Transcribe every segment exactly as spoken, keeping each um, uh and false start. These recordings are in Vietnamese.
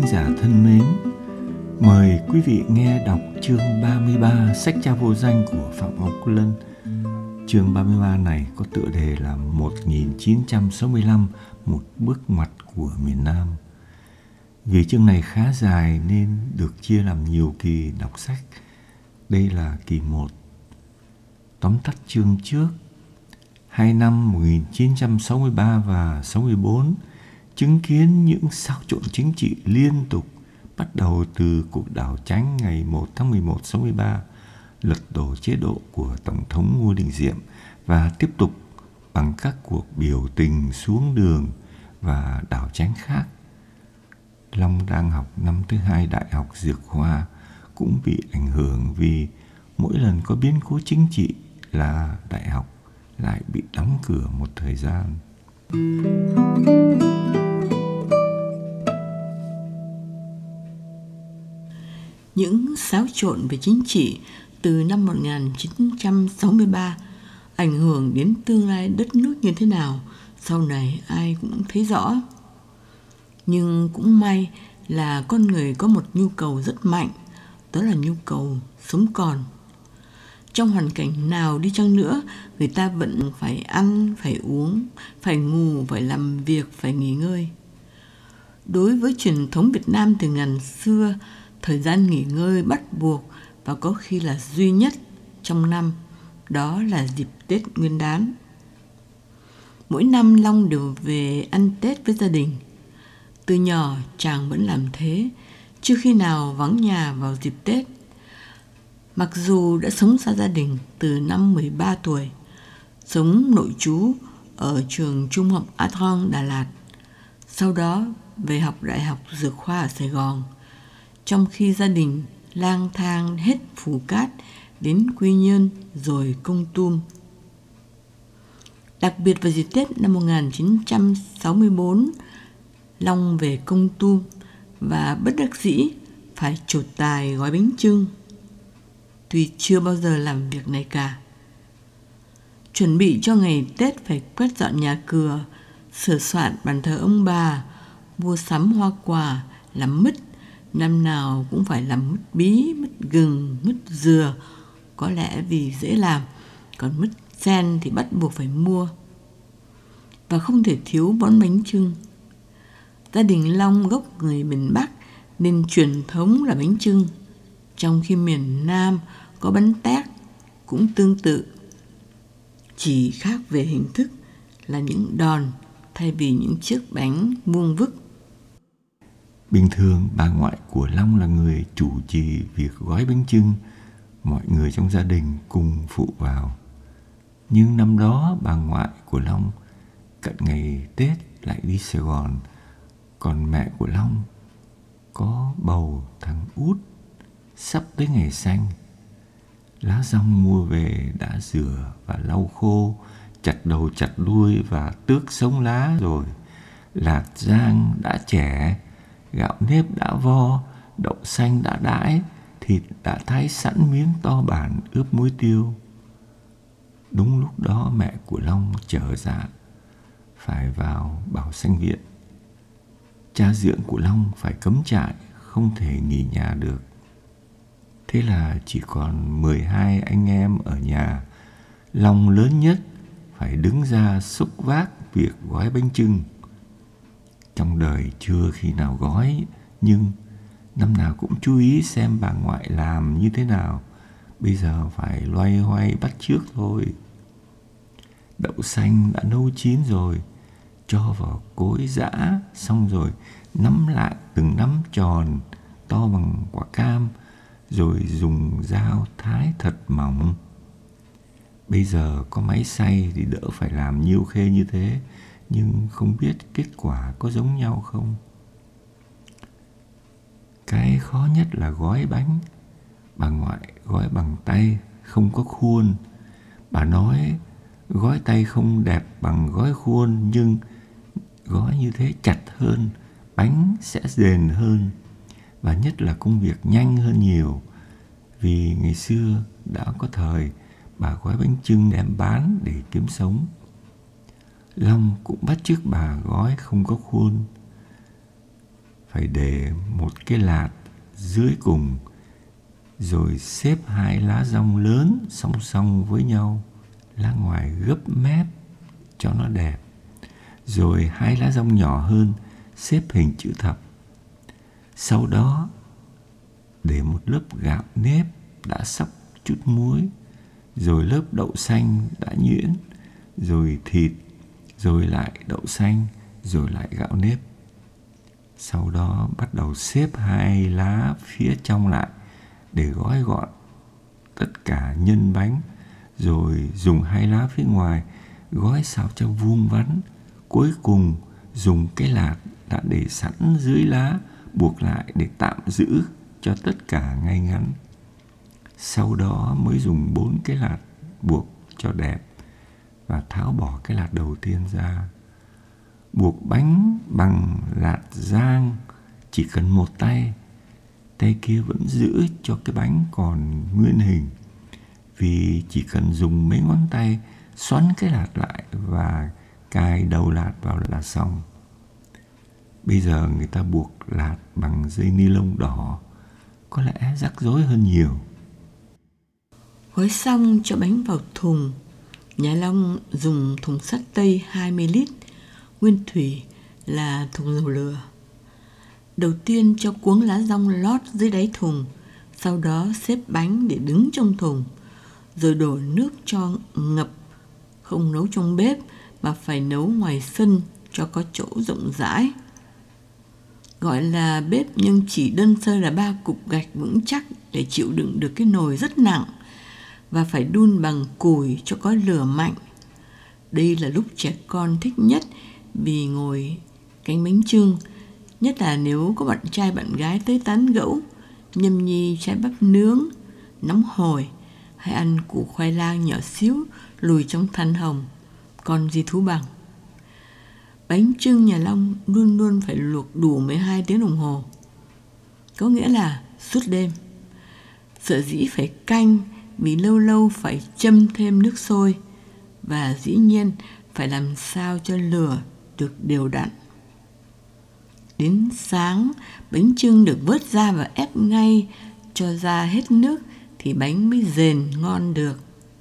thính giả thân mến, mời quý vị nghe đọc chương ba mươi ba sách Cha Vô Danh của Phạm Ngọc Lân. Chương ba mươi ba này có tựa đề là một nghìn chín trăm sáu mươi lăm, một bước ngoặt của miền Nam. Vì chương này khá dài nên được chia làm nhiều kỳ đọc sách. Đây là kỳ một. Tóm tắt chương trước. Hai năm một nghìn chín trăm sáu mươi ba và sáu mươi bốn chứng kiến những xáo trộn chính trị liên tục, bắt đầu từ cuộc đảo chánh ngày một tháng mười một sáu mươi ba, lật đổ chế độ của Tổng thống Ngô Đình Diệm, và tiếp tục bằng các cuộc biểu tình xuống đường và đảo chánh khác. Long đang học năm thứ hai Đại học Dược Khoa cũng bị ảnh hưởng vì mỗi lần có biến cố chính trị là đại học lại bị đóng cửa một thời gian. Những xáo trộn về chính trị từ năm một nghìn chín trăm sáu mươi ba ảnh hưởng đến tương lai đất nước như thế nào, sau này ai cũng thấy rõ. Nhưng cũng may là con người có một nhu cầu rất mạnh, đó là nhu cầu sống còn. Trong hoàn cảnh nào đi chăng nữa, người ta vẫn phải ăn, phải uống, phải ngủ, phải làm việc, phải nghỉ ngơi. Đối với truyền thống Việt Nam từ ngàn xưa, thời gian nghỉ ngơi bắt buộc và có khi là duy nhất trong năm, đó là dịp Tết Nguyên đán. Mỗi năm Long đều về ăn Tết với gia đình. Từ nhỏ chàng vẫn làm thế, chưa khi nào vắng nhà vào dịp Tết. Mặc dù đã sống xa gia đình từ năm mười ba tuổi, sống nội trú ở trường Trung học Atron Đà Lạt, sau đó về học Đại học Dược Khoa ở Sài Gòn, trong khi gia đình lang thang hết Phù Cát đến Quy Nhơn rồi Kon Tum. Đặc biệt vào dịp Tết năm một nghìn chín trăm sáu mươi bốn, Long về Kon Tum và bất đắc dĩ phải trổ tài gói bánh chưng, tuy chưa bao giờ làm việc này cả. Chuẩn bị cho ngày Tết phải quét dọn nhà cửa, sửa soạn bàn thờ ông bà, mua sắm hoa quả, làm mứt. Năm nào cũng phải làm mứt bí, mứt gừng, mứt dừa, có lẽ vì dễ làm, còn mứt sen thì bắt buộc phải mua. Và không thể thiếu món bánh chưng. Gia đình Long gốc người miền Bắc nên truyền thống là bánh chưng, trong khi miền Nam có bánh tét cũng tương tự, chỉ khác về hình thức là những đòn thay vì những chiếc bánh vuông vức. Bình thường bà ngoại của Long là người chủ trì việc gói bánh chưng, mọi người trong gia đình cùng phụ vào. Nhưng năm đó bà ngoại của Long cận ngày Tết lại đi Sài Gòn, còn mẹ của Long có bầu thằng út, sắp tới ngày sanh. Lá dong mua về đã rửa và lau khô, chặt đầu chặt đuôi và tước sống lá rồi. Lạt rang đã chẻ, gạo nếp đã vo, đậu xanh đã đãi, thịt đã thái sẵn miếng to bản ướp muối tiêu. Đúng lúc đó mẹ của Long trở dạ, phải vào Bảo Sanh Viện. Cha dượng của Long phải cấm trại, không thể nghỉ nhà được. Thế là chỉ còn mười hai anh em ở nhà. Long lớn nhất phải đứng ra xúc vác việc gói bánh chưng. Trong đời chưa khi nào gói, nhưng năm nào cũng chú ý xem bà ngoại làm như thế nào. Bây giờ phải loay hoay bắt chước thôi. Đậu xanh đã nấu chín rồi, cho vào cối giã, xong rồi nắm lại từng nắm tròn to bằng quả cam, rồi dùng dao thái thật mỏng. Bây giờ có máy xay thì đỡ phải làm nhiêu khê như thế, nhưng không biết kết quả có giống nhau không. Cái khó nhất là gói bánh. Bà ngoại gói bằng tay, không có khuôn. Bà nói gói tay không đẹp bằng gói khuôn, nhưng gói như thế chặt hơn, bánh sẽ bền hơn, và nhất là công việc nhanh hơn nhiều. Vì ngày xưa đã có thời bà gói bánh chưng đem bán để kiếm sống. Long cũng bắt chước bà gói không có khuôn. phải để một cái lạt dưới cùng, rồi xếp hai lá dong lớn song song với nhau, lá ngoài gấp mép cho nó đẹp, rồi hai lá dong nhỏ hơn xếp hình chữ thập. Sau đó để một lớp gạo nếp đã xóc chút muối, rồi lớp đậu xanh đã nhuyễn, rồi thịt, rồi lại đậu xanh, rồi lại gạo nếp. Sau đó bắt đầu xếp hai lá phía trong lại để gói gọn tất cả nhân bánh, rồi dùng hai lá phía ngoài gói sao cho vuông vắn. Cuối cùng dùng cái lạt đã để sẵn dưới lá buộc lại để tạm giữ cho tất cả ngay ngắn. Sau đó mới dùng bốn cái lạt buộc cho đẹp và tháo bỏ cái lạt đầu tiên ra. Buộc bánh bằng lạt rang chỉ cần một tay, tay kia vẫn giữ cho cái bánh còn nguyên hình, vì chỉ cần dùng mấy ngón tay xoắn cái lạt lại và cài đầu lạt vào là xong. Bây giờ người ta buộc lạt bằng dây ni lông đỏ, có lẽ rắc rối hơn nhiều. Gói xong cho bánh vào thùng. Nhà Long dùng thùng sắt tây hai mươi lít, nguyên thủy là thùng dầu lửa. Đầu tiên cho cuống lá dong lót dưới đáy thùng, sau đó xếp bánh để đứng trong thùng, rồi đổ nước cho ngập, không nấu trong bếp mà phải nấu ngoài sân cho có chỗ rộng rãi. Gọi là bếp nhưng chỉ đơn sơ là ba cục gạch vững chắc để chịu đựng được cái nồi rất nặng, và phải đun bằng củi cho có lửa mạnh. Đây là lúc trẻ con thích nhất vì ngồi cánh bánh chưng, nhất là nếu có bạn trai bạn gái tới tán gẫu, nhâm nhi trái bắp nướng, nóng hổi, hay ăn củ khoai lang nhỏ xíu lùi trong than hồng, còn gì thú bằng. Bánh chưng nhà Long luôn luôn phải luộc đủ mười hai tiếng đồng hồ, có nghĩa là suốt đêm. Sở dĩ phải canh vì lâu lâu phải châm thêm nước sôi, và dĩ nhiên phải làm sao cho lửa được đều đặn. Đến sáng, bánh chưng được vớt ra và ép ngay cho ra hết nước thì bánh mới rền ngon được.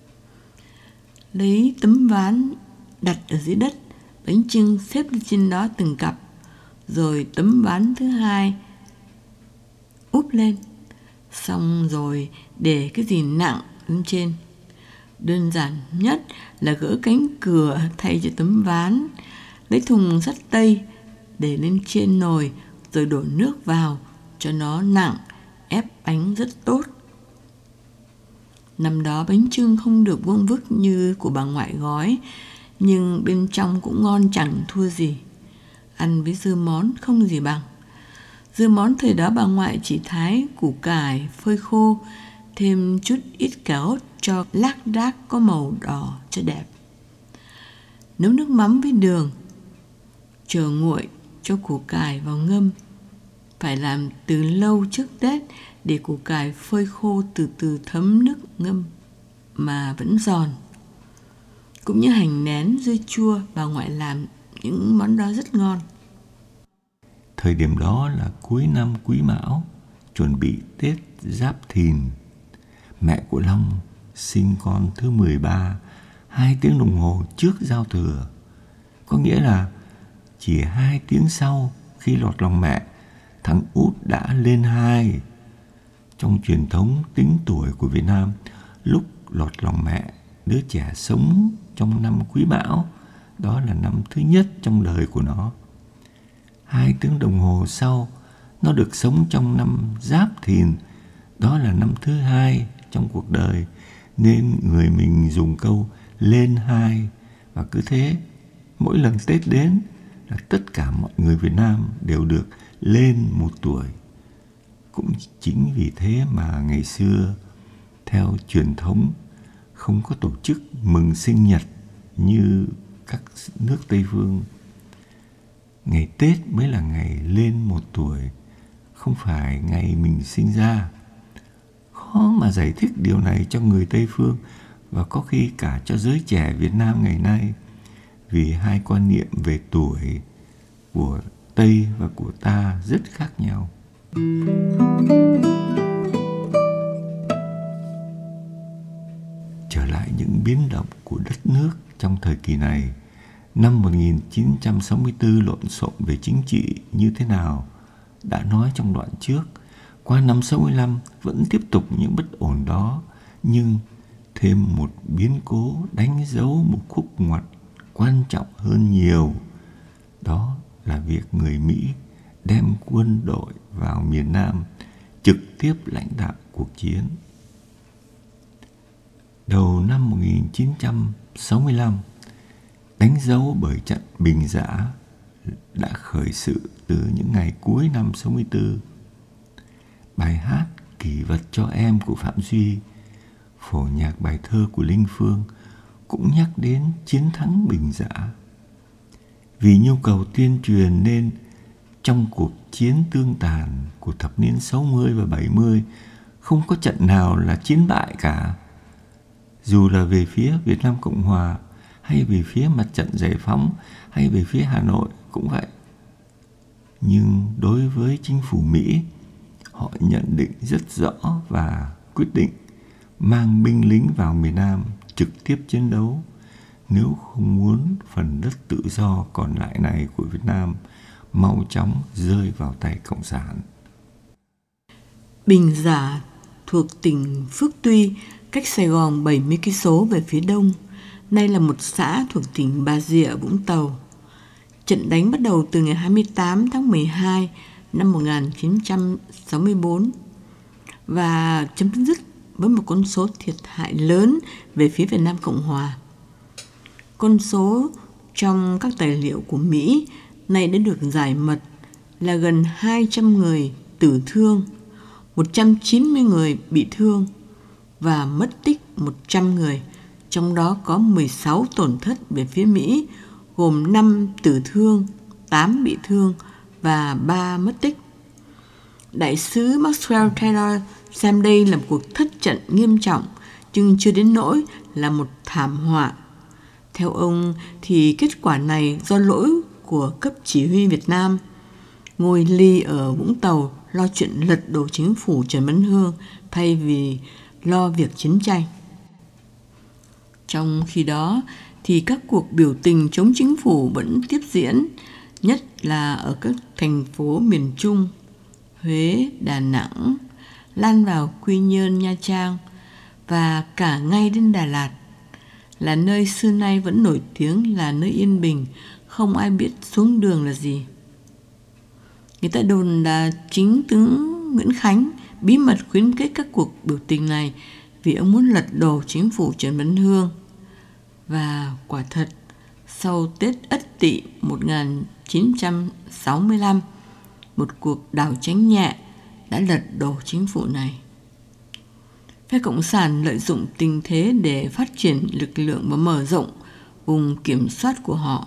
Lấy tấm ván đặt ở dưới đất, bánh chưng xếp lên trên đó từng cặp, rồi tấm ván thứ hai úp lên, xong rồi để cái gì nặng lên trên. Đơn giản nhất là gỡ cánh cửa thay cho tấm ván, lấy thùng sắt tây để lên trên nồi, rồi đổ nước vào cho nó nặng, ép bánh rất tốt. Năm đó bánh chưng không được vuông vức như của bà ngoại gói, nhưng bên trong cũng ngon chẳng thua gì. Ăn với dưa món không gì bằng. Dưa món thời đó bà ngoại chỉ thái củ cải phơi khô, thêm chút ít cà rốt cho lác đác có màu đỏ cho đẹp. Nấu nước mắm với đường, chờ nguội cho củ cải vào ngâm. Phải làm từ lâu trước Tết để củ cải phơi khô từ từ thấm nước ngâm mà vẫn giòn. Cũng như hành nén, dưa chua, bà ngoại làm những món đó rất ngon. Thời điểm đó là cuối năm Quý Mão, chuẩn bị Tết Giáp Thìn. Mẹ của Long sinh con thứ mười ba, hai tiếng đồng hồ trước giao thừa. Có nghĩa là chỉ hai tiếng sau khi lọt lòng mẹ, thằng út đã lên hai. Trong truyền thống tính tuổi của Việt Nam, lúc lọt lòng mẹ, đứa trẻ sống trong năm Quý Mão, đó là năm thứ nhất trong đời của nó. Hai tiếng đồng hồ sau, nó được sống trong năm Giáp Thìn, đó là năm thứ hai trong cuộc đời, nên người mình dùng câu lên hai. Và cứ thế, mỗi lần Tết đến là tất cả mọi người Việt Nam đều được lên một tuổi. Cũng chính vì thế mà ngày xưa, theo truyền thống, không có tổ chức mừng sinh nhật như các nước Tây phương. Ngày Tết mới là ngày lên một tuổi, không phải ngày mình sinh ra. Khó mà giải thích điều này cho người Tây phương, và có khi cả cho giới trẻ Việt Nam ngày nay, vì hai quan niệm về tuổi của Tây Tây và của ta rất khác nhau. Trở lại những biến động của đất nước trong thời kỳ này, năm một nghìn chín trăm sáu mươi tư lộn xộn về chính trị như thế nào đã nói trong đoạn trước. Qua năm sáu mươi lăm vẫn tiếp tục những bất ổn đó, nhưng thêm một biến cố đánh dấu một khúc ngoặt quan trọng hơn nhiều. Đó là việc người Mỹ đem quân đội vào miền Nam trực tiếp lãnh đạo cuộc chiến. Đầu năm một nghìn chín trăm sáu mươi lăm, đánh dấu bởi trận Bình Giã đã khởi sự từ những ngày cuối năm sáu mươi tư. Bài hát Kỷ vật cho em của Phạm Duy, phổ nhạc bài thơ của Linh Phương cũng nhắc đến chiến thắng Bình Giã. Vì nhu cầu tuyên truyền nên trong cuộc chiến tương tàn của thập niên sáu mươi và bảy mươi không có trận nào là chiến bại cả. Dù là về phía Việt Nam Cộng Hòa hay về phía mặt trận giải phóng hay về phía Hà Nội cũng vậy. Nhưng đối với chính phủ Mỹ, họ nhận định rất rõ và quyết định mang binh lính vào miền Nam trực tiếp chiến đấu nếu không muốn phần đất tự do còn lại này của Việt Nam mau chóng rơi vào tay Cộng sản. Bình Giã thuộc tỉnh Phước Tuy, cách Sài Gòn bảy mươi cây số về phía đông, nay là một xã thuộc tỉnh Bà Rịa, Vũng Tàu. Trận đánh bắt đầu từ ngày hai mươi tám tháng mười hai năm một nghìn chín trăm sáu mươi tư và chấm dứt với một con số thiệt hại lớn về phía Việt Nam Cộng Hòa. Con số trong các tài liệu của Mỹ nay đã được giải mật là gần hai trăm người tử thương, một trăm chín mươi người bị thương và mất tích một trăm người, trong đó có mười sáu tổn thất về phía Mỹ, gồm năm tử thương, tám bị thương và ba mất tích. Đại sứ Maxwell Taylor xem đây là một cuộc thất trận nghiêm trọng, nhưng chưa đến nỗi là một thảm họa. Theo ông thì kết quả này do lỗi của cấp chỉ huy Việt Nam, ngồi lì ở Vũng Tàu lo chuyện lật đổ chính phủ Trần Văn Hương thay vì lo việc chiến tranh. Trong khi đó thì các cuộc biểu tình chống chính phủ vẫn tiếp diễn, nhất là ở các thành phố miền Trung, Huế, Đà Nẵng, lan vào Quy Nhơn, Nha Trang và cả ngay đến Đà Lạt, là nơi xưa nay vẫn nổi tiếng là nơi yên bình, không ai biết xuống đường là gì. Người ta đồn là chính tướng Nguyễn Khánh bí mật khuyến khích các cuộc biểu tình này vì ông muốn lật đổ chính phủ Trần Văn Hương. Và quả thật, sau Tết Ất Tỵ một nghìn chín trăm sáu mươi lăm, một cuộc đảo chính nhẹ đã lật đổ chính phủ này. Phe Cộng sản lợi dụng tình thế để phát triển lực lượng và mở rộng vùng kiểm soát của họ.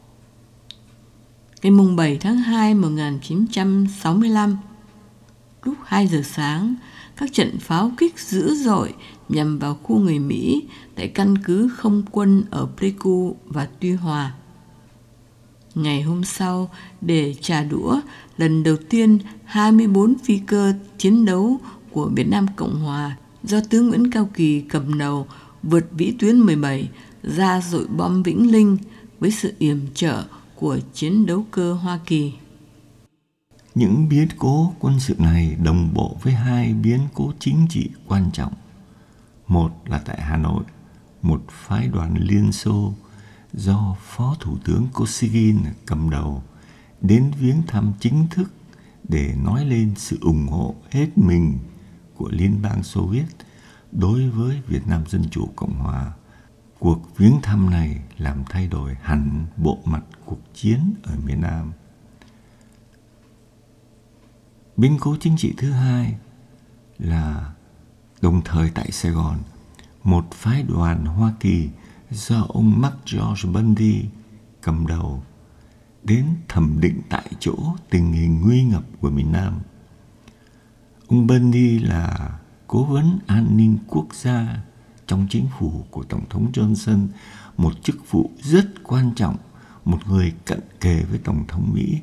Ngày mùng bảy tháng hai năm một nghìn chín trăm sáu mươi lăm, lúc hai giờ sáng, các trận pháo kích dữ dội nhằm vào khu người Mỹ tại căn cứ không quân ở Pleiku và Tuy Hòa. Ngày hôm sau, để trả đũa, lần đầu tiên hai mươi tư phi cơ chiến đấu của Việt Nam Cộng Hòa do tướng Nguyễn Cao Kỳ cầm đầu vượt vĩ tuyến mười bảy ra dội bom Vĩnh Linh với sự yểm trợ của chiến đấu cơ Hoa Kỳ. Những biến cố quân sự này đồng bộ với hai biến cố chính trị quan trọng. Một là tại Hà Nội, một phái đoàn Liên Xô do Phó Thủ tướng Kosygin cầm đầu đến viếng thăm chính thức để nói lên sự ủng hộ hết mình của Liên bang Xô Viết đối với Việt Nam Dân Chủ Cộng Hòa. Cuộc viếng thăm này làm thay đổi hẳn bộ mặt cuộc chiến ở miền Nam. Biến cố chính trị thứ hai là đồng thời tại Sài Gòn, một phái đoàn Hoa Kỳ do ông Mark George Bundy cầm đầu đến thẩm định tại chỗ tình hình nguy ngập của miền Nam. Ông Bundy là cố vấn an ninh quốc gia trong chính phủ của Tổng thống Johnson, một chức vụ rất quan trọng, một người cận kề với Tổng thống Mỹ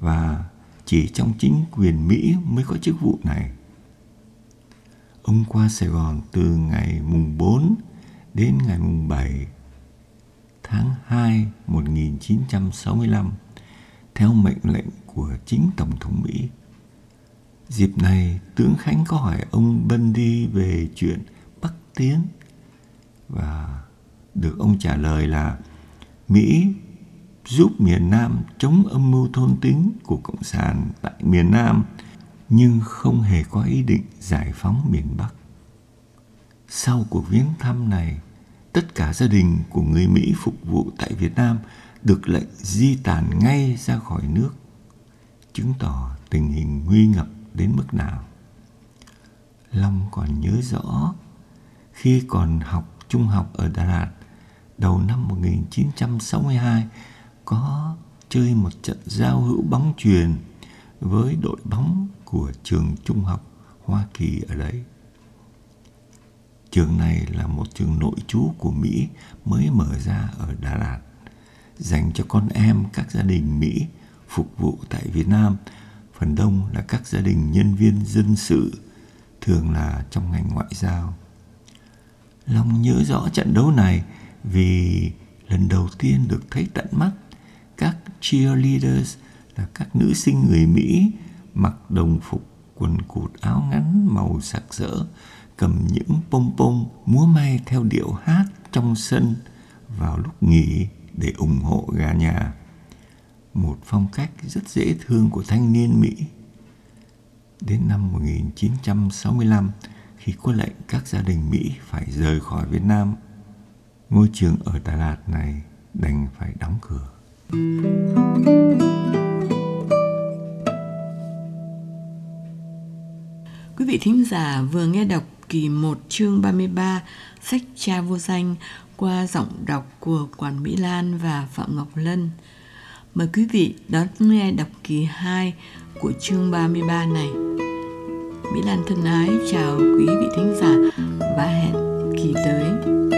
và chỉ trong chính quyền Mỹ mới có chức vụ này. Ông qua Sài Gòn từ ngày mùng bốn đến ngày mùng bảy tháng hai một nghìn chín trăm sáu mươi lăm theo mệnh lệnh của chính Tổng thống Mỹ. Dịp này, tướng Khánh có hỏi ông Bundy về chuyện Bắc Tiến và được ông trả lời là Mỹ giúp miền Nam chống âm mưu thôn tính của Cộng sản tại miền Nam nhưng không hề có ý định giải phóng miền Bắc. Sau cuộc viếng thăm này, tất cả gia đình của người Mỹ phục vụ tại Việt Nam được lệnh di tản ngay ra khỏi nước, chứng tỏ tình hình nguy ngập đến mức nào. Long còn nhớ rõ khi còn học trung học ở Đà Lạt đầu năm một nghìn chín trăm sáu mươi hai có chơi một trận giao hữu bóng chuyền với đội bóng của trường trung học Hoa Kỳ ở đấy. Trường này là một trường nội trú của Mỹ mới mở ra ở Đà Lạt, dành cho con em các gia đình Mỹ phục vụ tại Việt Nam, phần đông là các gia đình nhân viên dân sự, thường là trong ngành ngoại giao. Long nhớ rõ trận đấu này vì lần đầu tiên được thấy tận mắt các cheerleaders là các nữ sinh người Mỹ mặc đồng phục quần cụt áo ngắn màu sặc sỡ, cầm những pom pom múa may theo điệu hát trong sân vào lúc nghỉ để ủng hộ gà nhà. Một phong cách rất dễ thương của thanh niên Mỹ. Đến năm một nghìn chín trăm sáu mươi lăm, khi có lệnh các gia đình Mỹ phải rời khỏi Việt Nam, ngôi trường ở Đà Lạt này đành phải đóng cửa. Quý vị thính giả vừa nghe đọc kỳ một chương ba mươi ba sách Cha Vô Danh qua giọng đọc của Quản Mỹ Lan và Phạm Ngọc Lân. Mời quý vị đón nghe đọc kỳ hai của chương ba mươi ba này. Mỹ Lan thân ái chào quý vị thính giả và hẹn kỳ tới.